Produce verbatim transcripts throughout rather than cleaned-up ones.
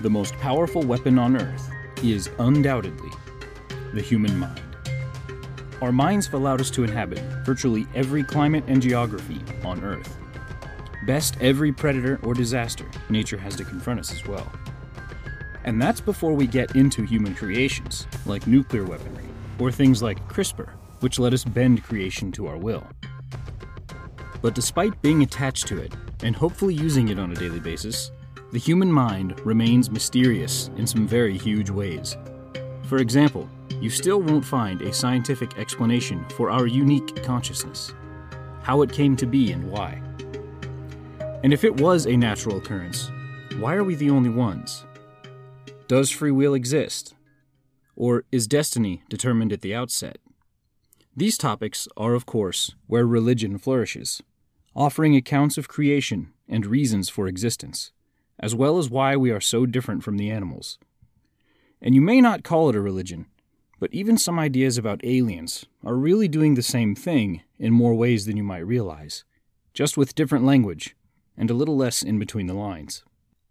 The most powerful weapon on Earth is undoubtedly the human mind. Our minds have allowed us to inhabit virtually every climate and geography on Earth. Best every predator or disaster nature has to confront us as well. And that's before we get into human creations, like nuclear weaponry, or things like CRISPR, which let us bend creation to our will. But despite being attached to it, and hopefully using it on a daily basis, the human mind remains mysterious in some very huge ways. For example, you still won't find a scientific explanation for our unique consciousness, how it came to be and why. And if it was a natural occurrence, why are we the only ones? Does free will exist? Or is destiny determined at the outset? These topics are, of course, where religion flourishes, offering accounts of creation and reasons for existence, as well as why we are so different from the animals. And you may not call it a religion, but even some ideas about aliens are really doing the same thing in more ways than you might realize, just with different language and a little less in between the lines.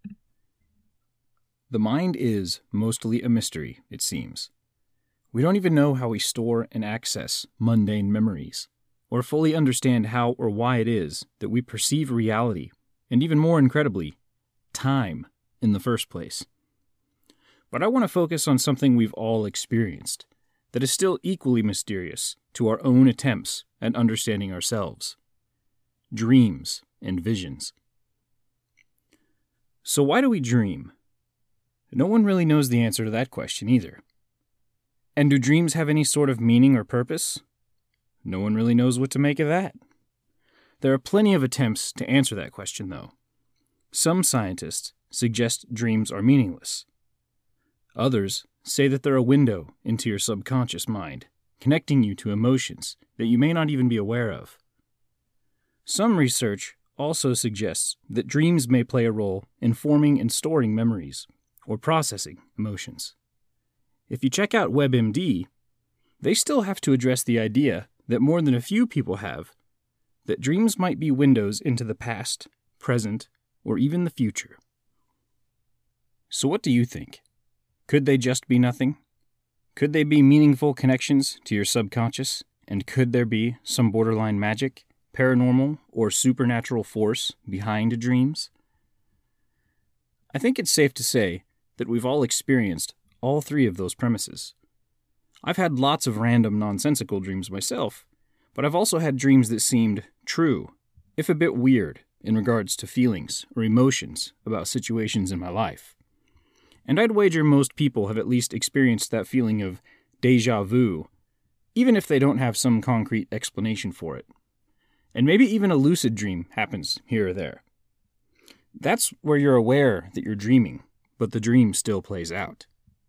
The mind is mostly a mystery, it seems. We don't even know how we store and access mundane memories, or fully understand how or why it is that we perceive reality, and even more incredibly, time, in the first place. But I want to focus on something we've all experienced, that is still equally mysterious to our own attempts at understanding ourselves. Dreams and visions. So why do we dream? No one really knows the answer to that question either. And do dreams have any sort of meaning or purpose? No one really knows what to make of that. There are plenty of attempts to answer that question, though. Some scientists suggest dreams are meaningless. Others say that they're a window into your subconscious mind, connecting you to emotions that you may not even be aware of. Some research also suggests that dreams may play a role in forming and storing memories, or processing emotions. If you check out WebMD, they still have to address the idea that more than a few people have, that dreams might be windows into the past, present, or even the future. So what do you think? Could they just be nothing? Could they be meaningful connections to your subconscious? And could there be some borderline magic, paranormal, or supernatural force behind dreams? I think it's safe to say that we've all experienced all three of those premises. I've had lots of random nonsensical dreams myself, but I've also had dreams that seemed true, if a bit weird, in regards to feelings or emotions about situations in my life. And I'd wager most people have at least experienced that feeling of déjà vu, even if they don't have some concrete explanation for it. And maybe even a lucid dream happens here or there. That's where you're aware that you're dreaming, but the dream still plays out.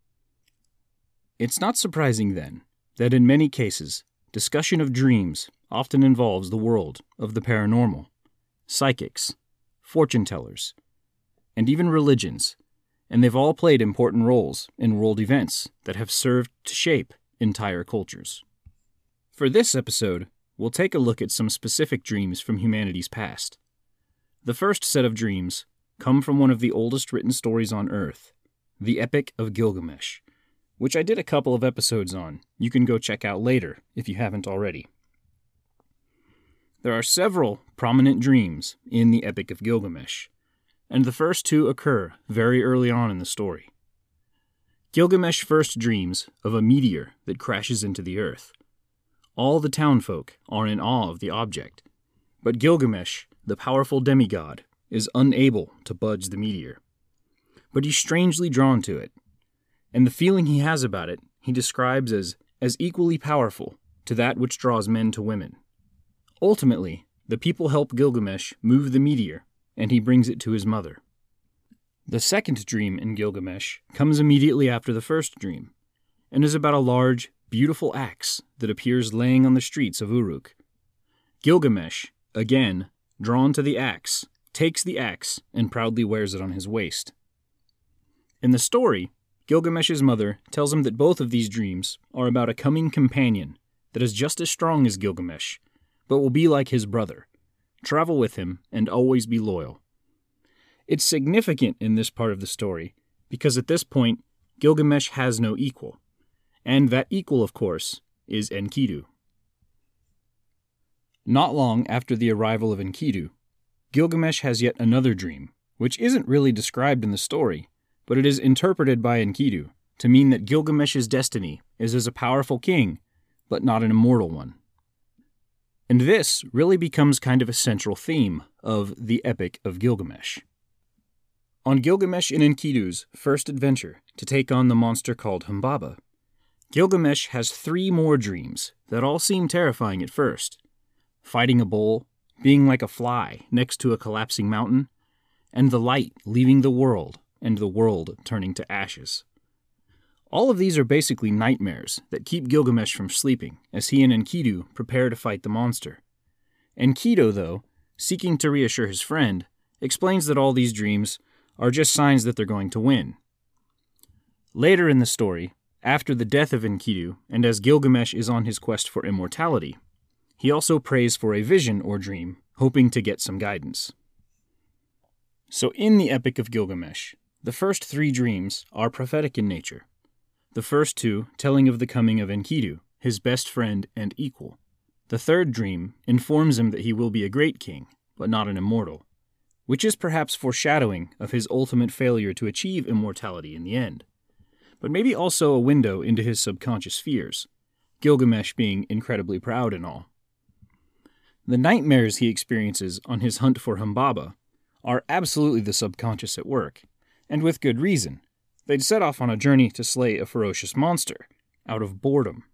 It's not surprising, then, that in many cases, discussion of dreams often involves the world of the paranormal, psychics, fortune tellers, and even religions, and they've all played important roles in world events that have served to shape entire cultures. For this episode, we'll take a look at some specific dreams from humanity's past. The first set of dreams come from one of the oldest written stories on Earth, the Epic of Gilgamesh, which I did a couple of episodes on. You can go check out later if you haven't already. There are several prominent dreams in the Epic of Gilgamesh, and the first two occur very early on in the story. Gilgamesh first dreams of a meteor that crashes into the earth. All the townfolk are in awe of the object, but Gilgamesh, the powerful demigod, is unable to budge the meteor. But he's strangely drawn to it, and the feeling he has about it he describes as, as equally powerful to that which draws men to women. Ultimately, the people help Gilgamesh move the meteor, and he brings it to his mother. The second dream in Gilgamesh comes immediately after the first dream, and is about a large, beautiful axe that appears laying on the streets of Uruk. Gilgamesh, again, drawn to the axe, takes the axe and proudly wears it on his waist. In the story, Gilgamesh's mother tells him that both of these dreams are about a coming companion that is just as strong as Gilgamesh, but will be like his brother, travel with him, and always be loyal. It's significant in this part of the story because at this point, Gilgamesh has no equal. And that equal, of course, is Enkidu. Not long after the arrival of Enkidu, Gilgamesh has yet another dream, which isn't really described in the story, but it is interpreted by Enkidu to mean that Gilgamesh's destiny is as a powerful king, but not an immortal one. And this really becomes kind of a central theme of the Epic of Gilgamesh. On Gilgamesh and Enkidu's first adventure to take on the monster called Humbaba, Gilgamesh has three more dreams that all seem terrifying at first. Fighting a bull, being like a fly next to a collapsing mountain, and the light leaving the world and the world turning to ashes. All of these are basically nightmares that keep Gilgamesh from sleeping as he and Enkidu prepare to fight the monster. Enkidu, though, seeking to reassure his friend, explains that all these dreams are just signs that they're going to win. Later in the story, after the death of Enkidu, and as Gilgamesh is on his quest for immortality, he also prays for a vision or dream, hoping to get some guidance. So in the Epic of Gilgamesh, the first three dreams are prophetic in nature. The first two telling of the coming of Enkidu, his best friend and equal. The third dream informs him that he will be a great king, but not an immortal, which is perhaps foreshadowing of his ultimate failure to achieve immortality in the end, but maybe also a window into his subconscious fears, Gilgamesh being incredibly proud and all. The nightmares he experiences on his hunt for Humbaba are absolutely the subconscious at work, and with good reason. They'd set off on a journey to slay a ferocious monster, out of boredom.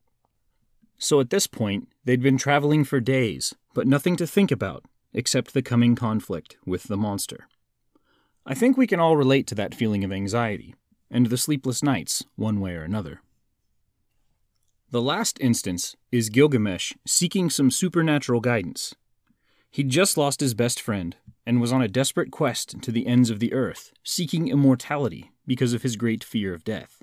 So at this point, they'd been traveling for days, but nothing to think about except the coming conflict with the monster. I think we can all relate to that feeling of anxiety, and the sleepless nights, one way or another. The last instance is Gilgamesh seeking some supernatural guidance. He'd just lost his best friend, and was on a desperate quest to the ends of the earth, seeking immortality because of his great fear of death.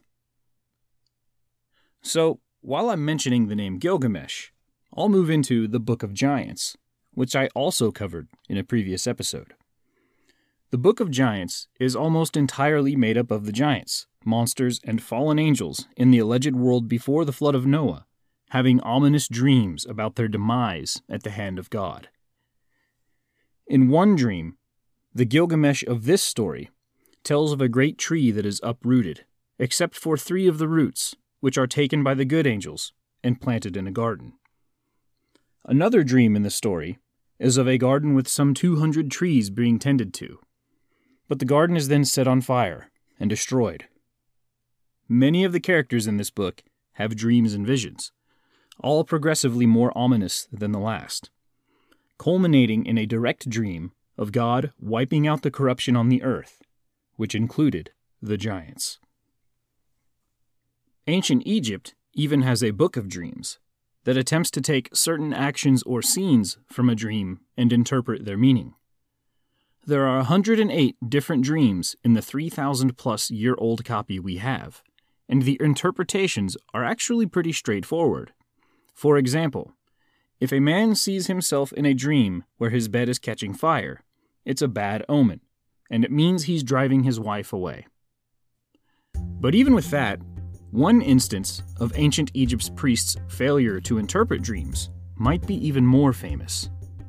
So, while I'm mentioning the name Gilgamesh, I'll move into the Book of Giants, which I also covered in a previous episode. The Book of Giants is almost entirely made up of the giants, monsters, and fallen angels in the alleged world before the flood of Noah, having ominous dreams about their demise at the hand of God. In one dream, the Gilgamesh of this story tells of a great tree that is uprooted, except for three of the roots, which are taken by the good angels and planted in a garden. Another dream in the story is of a garden with some two hundred trees being tended to, but the garden is then set on fire and destroyed. Many of the characters in this book have dreams and visions, all progressively more ominous than the last, culminating in a direct dream of God wiping out the corruption on the earth, which included the giants. Ancient Egypt even has a book of dreams that attempts to take certain actions or scenes from a dream and interpret their meaning. There are one hundred eight different dreams in the three thousand plus year old copy we have, and the interpretations are actually pretty straightforward. For example, if a man sees himself in a dream where his bed is catching fire, it's a bad omen, and it means he's driving his wife away. But even with that, one instance of ancient Egypt's priests' failure to interpret dreams might be even more famous.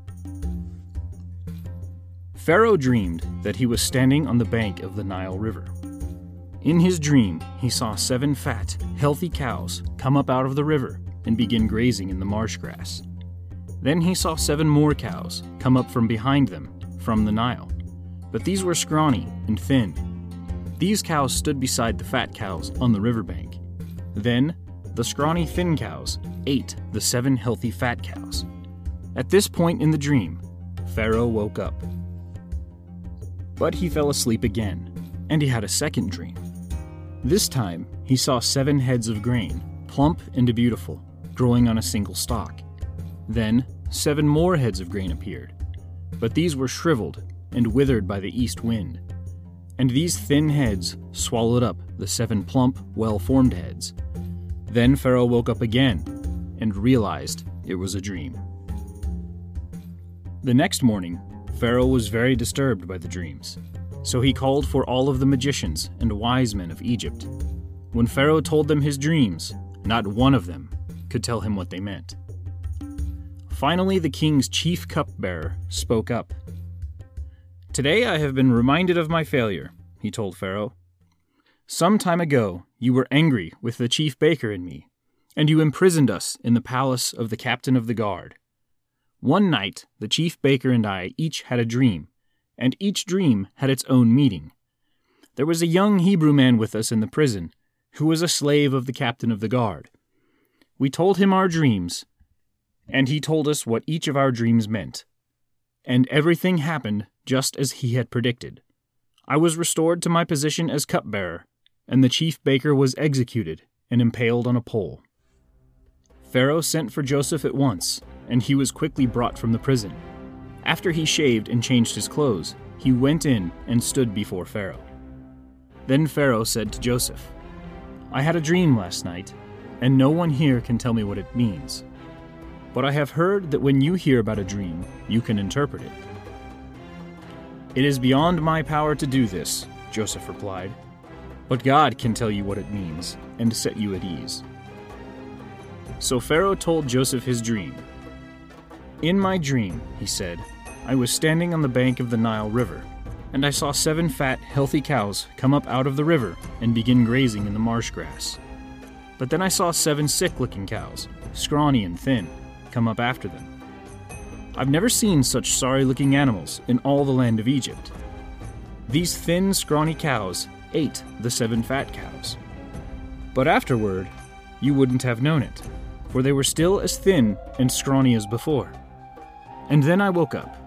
Pharaoh dreamed that he was standing on the bank of the Nile River. In his dream, he saw seven fat, healthy cows come up out of the river and begin grazing in the marsh grass. Then he saw seven more cows come up from behind them, from the Nile, but these were scrawny and thin. These cows stood beside the fat cows on the riverbank. Then, the scrawny thin cows ate the seven healthy fat cows. At this point in the dream, Pharaoh woke up. But he fell asleep again, and he had a second dream. This time, he saw seven heads of grain, plump and beautiful, growing on a single stalk. Then, seven more heads of grain appeared, but these were shriveled and withered by the east wind. And these thin heads swallowed up the seven plump, well-formed heads. Then Pharaoh woke up again and realized it was a dream. The next morning, Pharaoh was very disturbed by the dreams. So he called for all of the magicians and wise men of Egypt. When Pharaoh told them his dreams, not one of them could tell him what they meant. Finally, the king's chief cupbearer spoke up. "Today I have been reminded of my failure," he told Pharaoh. "Some time ago you were angry with the chief baker and me, and you imprisoned us in the palace of the captain of the guard. One night the chief baker and I each had a dream, and each dream had its own meaning. There was a young Hebrew man with us in the prison, who was a slave of the captain of the guard. We told him our dreams, and he told us what each of our dreams meant. And everything happened just as he had predicted. I was restored to my position as cupbearer, and the chief baker was executed and impaled on a pole." Pharaoh sent for Joseph at once, and he was quickly brought from the prison. After he shaved and changed his clothes, he went in and stood before Pharaoh. Then Pharaoh said to Joseph, "I had a dream last night, and no one here can tell me what it means. But I have heard that when you hear about a dream, you can interpret it." "It is beyond my power to do this," Joseph replied, "but God can tell you what it means and set you at ease." So Pharaoh told Joseph his dream. "In my dream," he said, "I was standing on the bank of the Nile River, and I saw seven fat, healthy cows come up out of the river and begin grazing in the marsh grass. But then I saw seven sick-looking cows, scrawny and thin, come up after them. I've never seen such sorry-looking animals in all the land of Egypt. These thin, scrawny cows ate the seven fat cows. But afterward, you wouldn't have known it, for they were still as thin and scrawny as before. And then I woke up.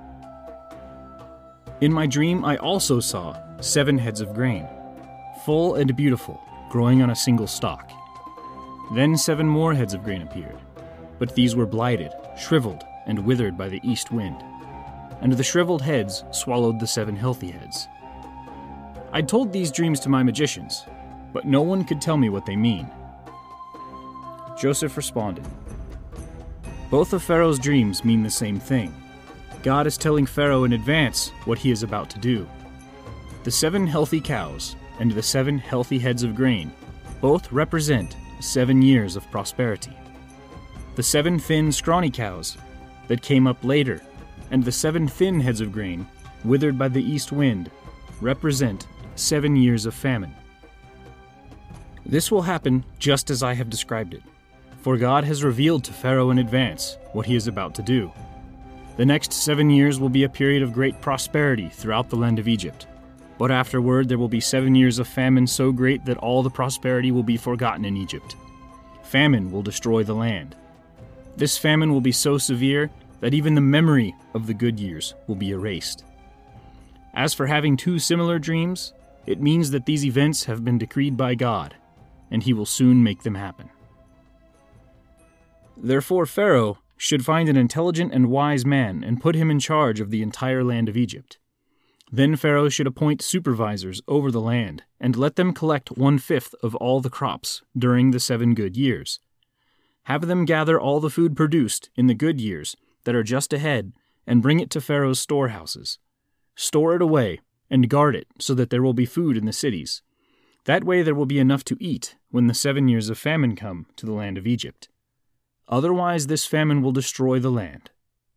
In my dream, I also saw seven heads of grain, full and beautiful, growing on a single stalk. Then seven more heads of grain appeared, but these were blighted, shriveled, and withered by the east wind, and the shriveled heads swallowed the seven healthy heads. I told these dreams to my magicians, but no one could tell me what they mean." Joseph responded, "Both of Pharaoh's dreams mean the same thing. God is telling Pharaoh in advance what he is about to do. The seven healthy cows and the seven healthy heads of grain both represent seven years of prosperity. The seven thin, scrawny cows that came up later and the seven thin heads of grain, withered by the east wind, represent seven years of famine. This will happen just as I have described it, for God has revealed to Pharaoh in advance what he is about to do. The next seven years will be a period of great prosperity throughout the land of Egypt, but afterward there will be seven years of famine so great that all the prosperity will be forgotten in Egypt. Famine will destroy the land. This famine will be so severe that even the memory of the good years will be erased. As for having two similar dreams, it means that these events have been decreed by God, and he will soon make them happen. Therefore Pharaoh should find an intelligent and wise man and put him in charge of the entire land of Egypt. Then Pharaoh should appoint supervisors over the land and let them collect one-fifth of all the crops during the seven good years. Have them gather all the food produced in the good years that are just ahead and bring it to Pharaoh's storehouses. Store it away and guard it so that there will be food in the cities. That way there will be enough to eat when the seven years of famine come to the land of Egypt. Otherwise this famine will destroy the land."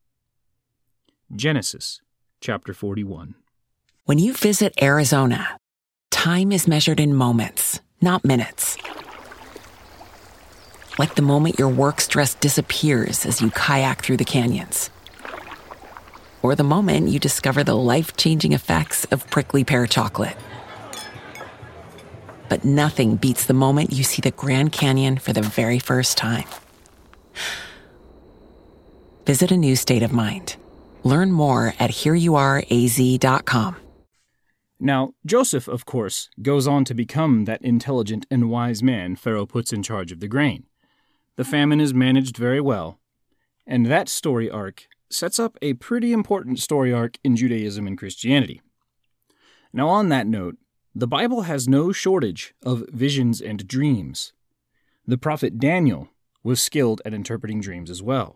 Genesis chapter forty-one. When you visit Arizona, time is measured in moments, not minutes. Like the moment your work stress disappears as you kayak through the canyons. Or the moment you discover the life-changing effects of prickly pear chocolate. But nothing beats the moment you see the Grand Canyon for the very first time. Visit a new state of mind. Learn more at here you are a z dot com. Now, Joseph, of course, goes on to become that intelligent and wise man Pharaoh puts in charge of the grain. The famine is managed very well, and that story arc sets up a pretty important story arc in Judaism and Christianity. Now, on that note, the Bible has no shortage of visions and dreams. The prophet Daniel was skilled at interpreting dreams as well.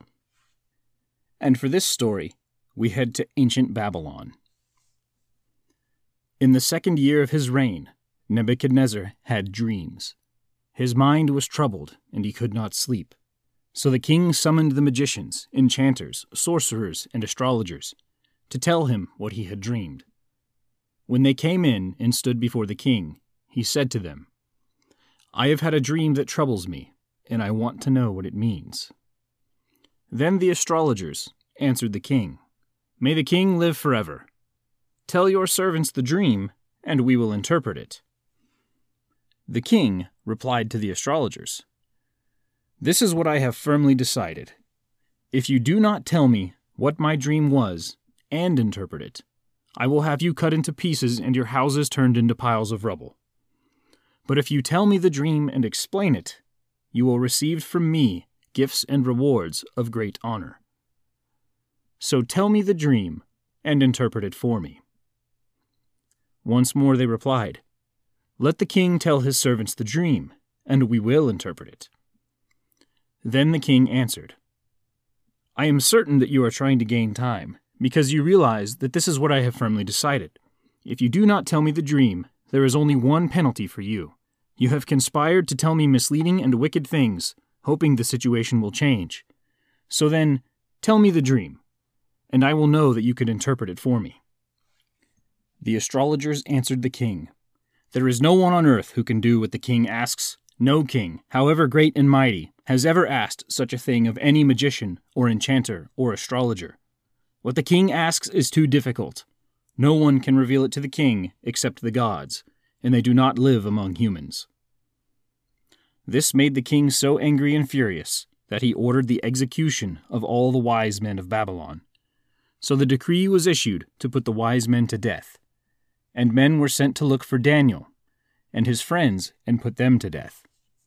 And for this story, we head to ancient Babylon. In the second year of his reign, Nebuchadnezzar had dreams. His mind was troubled, and he could not sleep. So the king summoned the magicians, enchanters, sorcerers, and astrologers to tell him what he had dreamed. When they came in and stood before the king, he said to them, "I have had a dream that troubles me, and I want to know what it means." Then the astrologers answered the king, "May the king live forever. Tell your servants the dream, and we will interpret it." The king replied to the astrologers, "This is what I have firmly decided. If you do not tell me what my dream was and interpret it, I will have you cut into pieces and your houses turned into piles of rubble. But if you tell me the dream and explain it, you will receive from me gifts and rewards of great honor. So tell me the dream and interpret it for me." Once more they replied, "Let the king tell his servants the dream, and we will interpret it." Then the king answered, "I am certain that you are trying to gain time, because you realize that this is what I have firmly decided. If you do not tell me the dream, there is only one penalty for you. You have conspired to tell me misleading and wicked things, hoping the situation will change. So then, tell me the dream, and I will know that you can interpret it for me." The astrologers answered the king, "There is no one on earth who can do what the king asks. No king, however great and mighty, has ever asked such a thing of any magician or enchanter or astrologer. What the king asks is too difficult. No one can reveal it to the king except the gods, and they do not live among humans." This made the king so angry and furious that he ordered the execution of all the wise men of Babylon. So the decree was issued to put the wise men to death, and men were sent to look for Daniel and his friends and put them to death.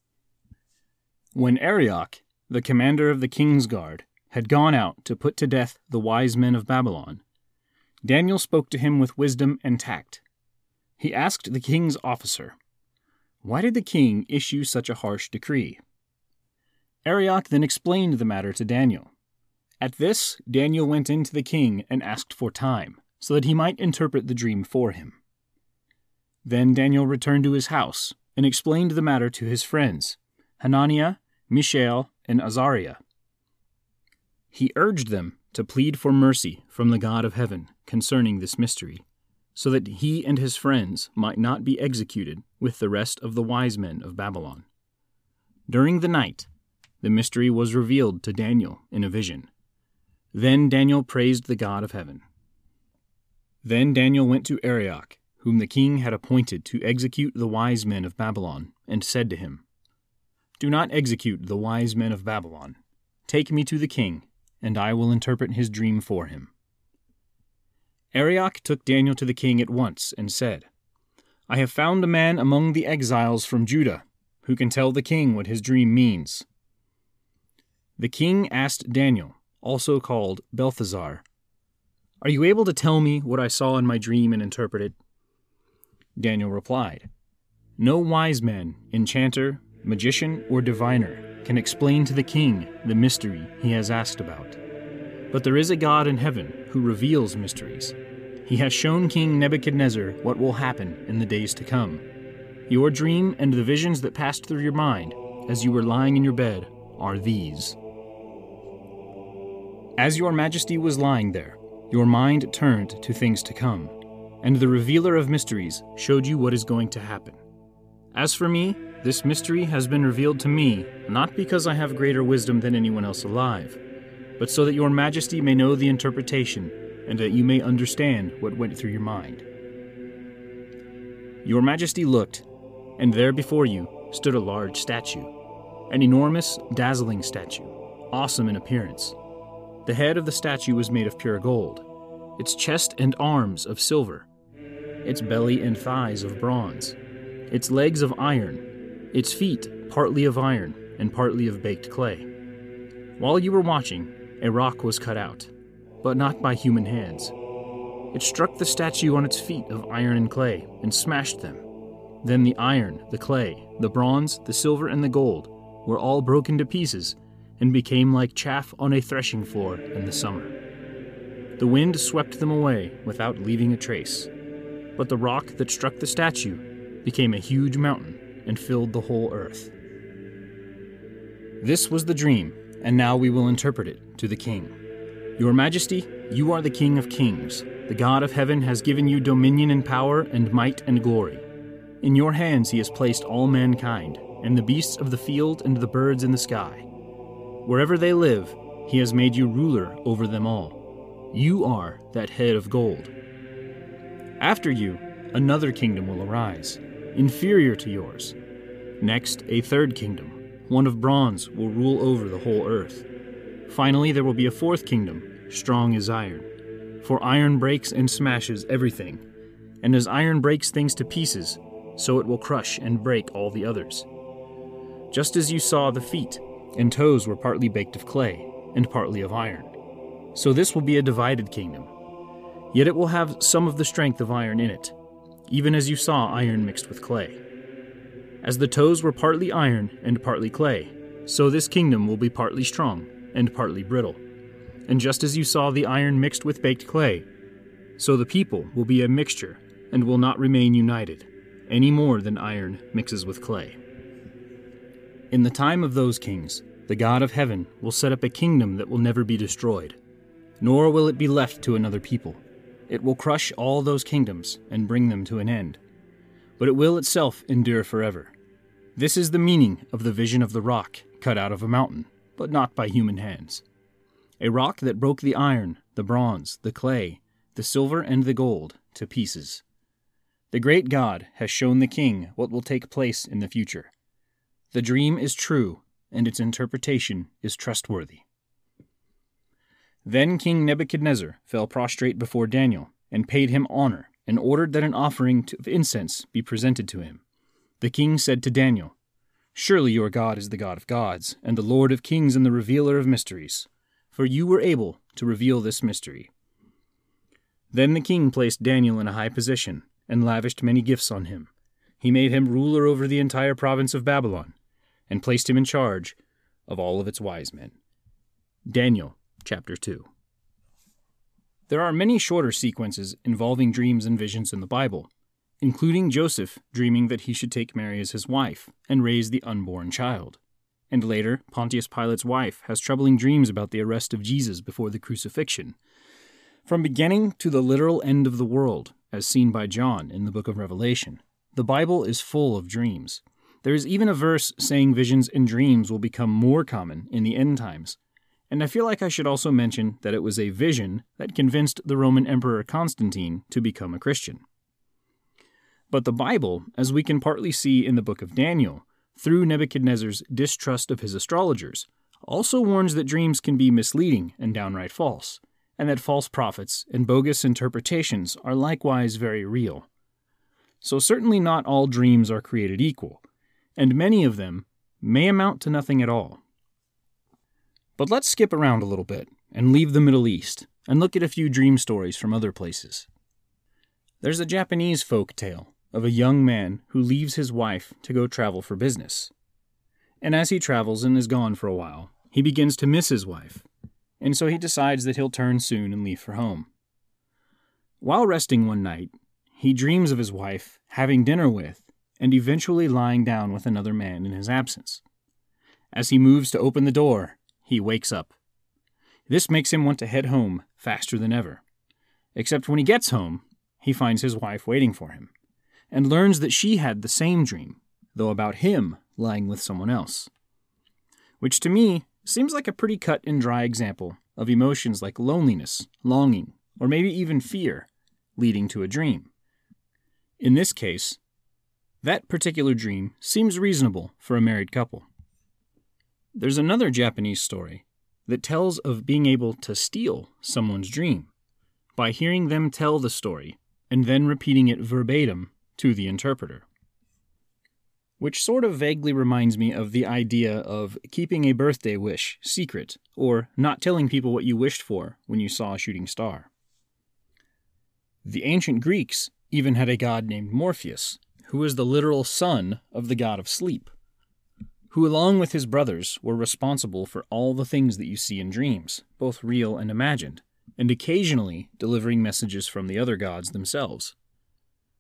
When Arioch, the commander of the king's guard, had gone out to put to death the wise men of Babylon, Daniel spoke to him with wisdom and tact. He asked the king's officer, "Why did the king issue such a harsh decree?" Arioch then explained the matter to Daniel. At this, Daniel went in to the king and asked for time, so that he might interpret the dream for him. Then Daniel returned to his house and explained the matter to his friends, Hananiah, Mishael, and Azariah. He urged them to plead for mercy from the God of heaven concerning this mystery, so that he and his friends might not be executed with the rest of the wise men of Babylon. During the night, the mystery was revealed to Daniel in a vision. Then Daniel praised the God of heaven. Then Daniel went to Arioch, whom the king had appointed to execute the wise men of Babylon, and said to him, "Do not execute the wise men of Babylon. Take me to the king, and I will interpret his dream for him." Arioch took Daniel to the king at once and said, "I have found a man among the exiles from Judah who can tell the king what his dream means." The king asked Daniel, also called Belteshazzar, "Are you able to tell me what I saw in my dream and interpret it?" Daniel replied, "No wise man, enchanter, magician, or diviner can explain to the king the mystery he has asked about. But there is a God in heaven who reveals mysteries. He has shown King Nebuchadnezzar what will happen in the days to come. Your dream and the visions that passed through your mind as you were lying in your bed are these. As your majesty was lying there, your mind turned to things to come, and the revealer of mysteries showed you what is going to happen. As for me, this mystery has been revealed to me, not because I have greater wisdom than anyone else alive, but so that your majesty may know the interpretation, and that you may understand what went through your mind. Your majesty looked, and there before you stood a large statue, an enormous, dazzling statue, awesome in appearance. The head of the statue was made of pure gold, its chest and arms of silver, its belly and thighs of bronze, its legs of iron, its feet partly of iron and partly of baked clay. While you were watching, a rock was cut out, but not by human hands. It struck the statue on its feet of iron and clay and smashed them. Then the iron, the clay, the bronze, the silver, and the gold were all broken to pieces and became like chaff on a threshing floor in the summer. The wind swept them away without leaving a trace. but the rock that struck the statue became a huge mountain and filled the whole earth. This was the dream, and now we will interpret it to the king. Your Majesty, you are the King of kings. The God of heaven has given you dominion and power and might and glory. In your hands he has placed all mankind, and the beasts of the field and the birds in the sky. Wherever they live, he has made you ruler over them all. You are that head of gold. After you, another kingdom will arise, inferior to yours. Next, a third kingdom, one of bronze, will rule over the whole earth. Finally, there will be a fourth kingdom, strong as iron. For iron breaks and smashes everything, and as iron breaks things to pieces, so it will crush and break all the others. Just as you saw the feet and toes were partly baked of clay and partly of iron, so this will be a divided kingdom. Yet it will have some of the strength of iron in it, even as you saw iron mixed with clay. As the toes were partly iron and partly clay, so this kingdom will be partly strong and partly brittle. And just as you saw the iron mixed with baked clay, so the people will be a mixture and will not remain united, any more than iron mixes with clay. In the time of those kings, the God of heaven will set up a kingdom that will never be destroyed, nor will it be left to another people. It will crush all those kingdoms and bring them to an end, but it will itself endure forever. This is the meaning of the vision of the rock cut out of a mountain, but not by human hands. A rock that broke the iron, the bronze, the clay, the silver, and the gold to pieces. The great God has shown the king what will take place in the future. The dream is true, and its interpretation is trustworthy. Then King Nebuchadnezzar fell prostrate before Daniel, and paid him honor, and ordered that an offering of incense be presented to him. The king said to Daniel, "Surely your God is the God of gods, and the Lord of kings and the revealer of mysteries, for you were able to reveal this mystery." Then the king placed Daniel in a high position, and lavished many gifts on him. He made him ruler over the entire province of Babylon, and placed him in charge of all of its wise men. Daniel chapter two. There are many shorter sequences involving dreams and visions in the Bible, including Joseph dreaming that he should take Mary as his wife and raise the unborn child. And later, Pontius Pilate's wife has troubling dreams about the arrest of Jesus before the crucifixion. From beginning to the literal end of the world, as seen by John in the book of Revelation, the Bible is full of dreams. There is even a verse saying visions and dreams will become more common in the end times. And I feel like I should also mention that it was a vision that convinced the Roman Emperor Constantine to become a Christian. But the Bible, as we can partly see in the book of Daniel, through Nebuchadnezzar's distrust of his astrologers, also warns that dreams can be misleading and downright false, and that false prophets and bogus interpretations are likewise very real. So certainly not all dreams are created equal, and many of them may amount to nothing at all. But let's skip around a little bit and leave the Middle East and look at a few dream stories from other places. There's a Japanese folk tale of a young man who leaves his wife to go travel for business. And as he travels and is gone for a while, he begins to miss his wife, and so he decides that he'll turn soon and leave for home. While resting one night, he dreams of his wife having dinner with and eventually lying down with another man in his absence. As he moves to open the door, he wakes up. This makes him want to head home faster than ever. Except when he gets home, he finds his wife waiting for him, and learns that she had the same dream, though about him lying with someone else. Which to me seems like a pretty cut and dry example of emotions like loneliness, longing, or maybe even fear, leading to a dream. In this case, that particular dream seems reasonable for a married couple. There's another Japanese story that tells of being able to steal someone's dream by hearing them tell the story and then repeating it verbatim to the interpreter. Which sort of vaguely reminds me of the idea of keeping a birthday wish secret or not telling people what you wished for when you saw a shooting star. The ancient Greeks even had a god named Morpheus, who was the literal son of the god of sleep, who along with his brothers were responsible for all the things that you see in dreams, both real and imagined, and occasionally delivering messages from the other gods themselves.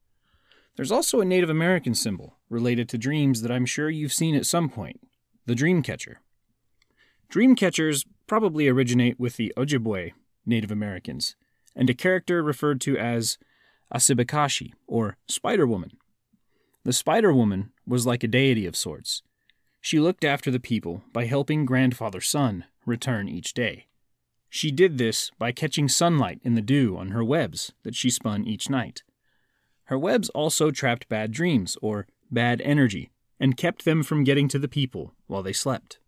There's also a Native American symbol related to dreams that I'm sure you've seen at some point, the dream catcher. Dream catchers probably originate with the Ojibwe Native Americans, and a character referred to as Asibakashi, or Spider Woman. The Spider Woman was like a deity of sorts. She looked after the people by helping Grandfather Sun return each day. She did this by catching sunlight in the dew on her webs that she spun each night. Her webs also trapped bad dreams, or bad energy, and kept them from getting to the people while they slept.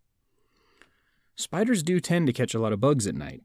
Spiders do tend to catch a lot of bugs at night.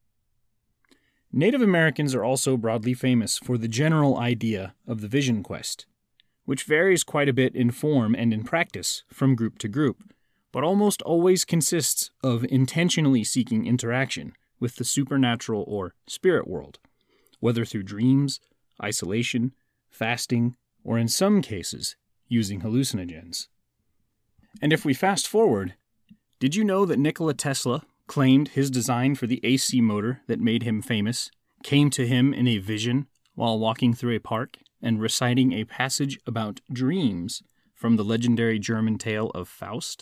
Native Americans are also broadly famous for the general idea of the vision quest, which varies quite a bit in form and in practice from group to group, but almost always consists of intentionally seeking interaction with the supernatural or spirit world, whether through dreams, isolation, fasting, or in some cases, using hallucinogens. And if we fast forward, did you know that Nikola Tesla claimed his design for the A C motor that made him famous came to him in a vision while walking through a park and reciting a passage about dreams from the legendary German tale of Faust?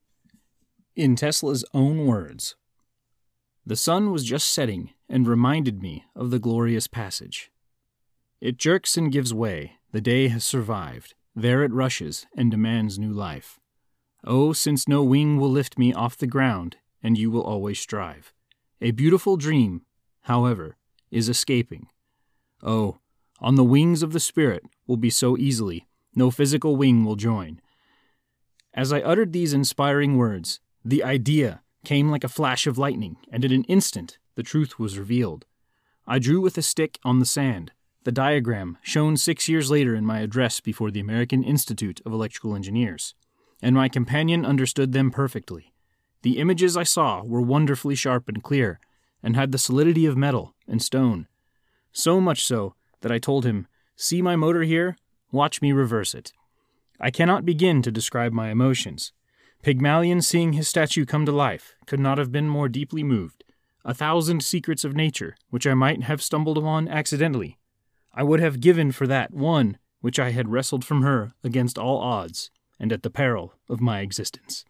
In Tesla's own words, "The sun was just setting and reminded me of the glorious passage. It jerks and gives way, the day has survived, there it rushes and demands new life. Oh, since no wing will lift me off the ground, and you will always strive. A beautiful dream, however, is escaping. Oh, on the wings of the spirit will be so easily, no physical wing will join." As I uttered these inspiring words, the idea came like a flash of lightning, and in an instant the truth was revealed. I drew with a stick on the sand, the diagram shown six years later in my address before the American Institute of Electrical Engineers, and my companion understood them perfectly. The images I saw were wonderfully sharp and clear, and had the solidity of metal and stone. So much so that I told him, "See my motor here? Watch me reverse it." I cannot begin to describe my emotions. Pygmalion, seeing his statue come to life, could not have been more deeply moved. A thousand secrets of nature, which I might have stumbled upon accidentally, I would have given for that one which I had wrestled from her against all odds, and at the peril of my existence.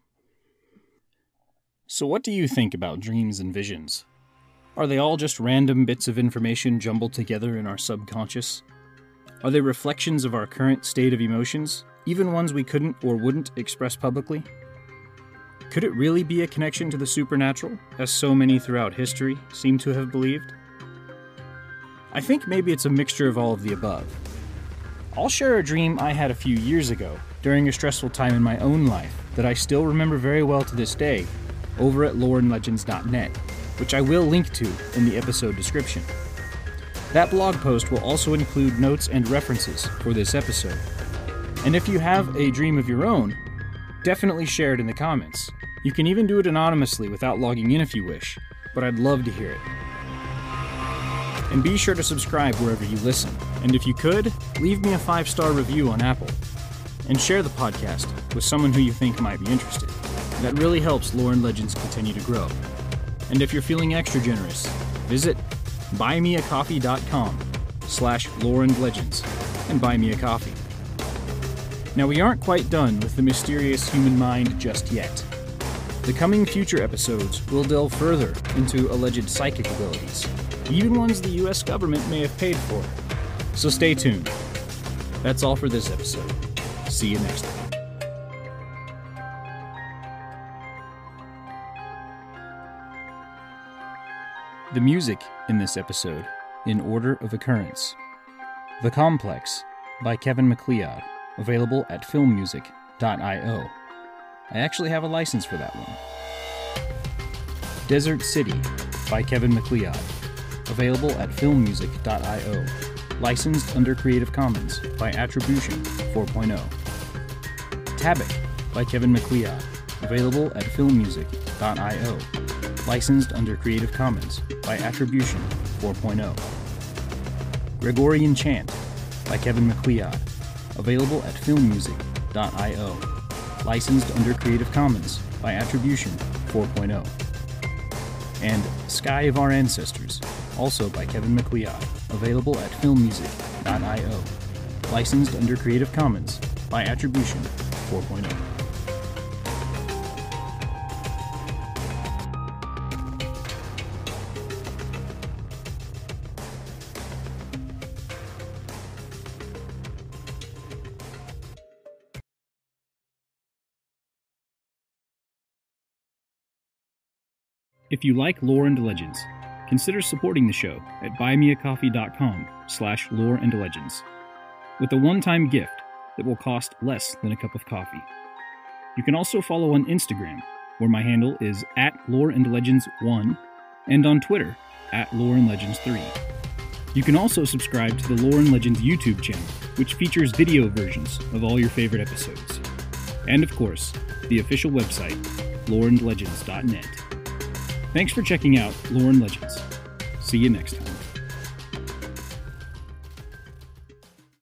So what do you think about dreams and visions? Are they all just random bits of information jumbled together in our subconscious? Are they reflections of our current state of emotions, even ones we couldn't or wouldn't express publicly? Could it really be a connection to the supernatural, as so many throughout history seem to have believed? I think maybe it's a mixture of all of the above. I'll share a dream I had a few years ago, during a stressful time in my own life, that I still remember very well to this day, over at lore and legends dot net, which I will link to in the episode description. That blog post will also include notes and references for this episode. And if you have a dream of your own, definitely share it in the comments. You can even do it anonymously without logging in if you wish, but I'd love to hear it. And be sure to subscribe wherever you listen, and if you could, leave me a five-star review on Apple. And share the podcast with someone who you think might be interested. That really helps Lore and Legends continue to grow. And if you're feeling extra generous, visit buymeacoffee.com slash lore and legends and buy me a coffee. Now, we aren't quite done with the mysterious human mind just yet. The coming future episodes will delve further into alleged psychic abilities, even ones the U S government may have paid for. So stay tuned. That's all for this episode. See you next time. The music in this episode, in order of occurrence. The Complex by Kevin MacLeod, available at film music dot io. I actually have a license for that one. Desert City by Kevin MacLeod, available at film music dot io. Licensed under Creative Commons by Attribution four point oh. Tabak by Kevin MacLeod, available at film music dot io. Licensed under Creative Commons by Attribution four point oh. Gregorian Chant by Kevin MacLeod, available at film music dot io. Licensed under Creative Commons by Attribution four point oh. And Sky of Our Ancestors, also by Kevin MacLeod, available at film music dot io. licensed under Creative Commons by Attribution four point oh. If you like Lore and Legends, consider supporting the show at buymeacoffee.com slash lore and legends with a one-time gift that will cost less than a cup of coffee. You can also follow on Instagram, where my handle is at lore and legends one, and on Twitter at lore and legends three. You can also subscribe to the Lore and Legends YouTube channel, which features video versions of all your favorite episodes. And of course, the official website, lore and legends dot net. Thanks for checking out Lore and Legends. See you next time.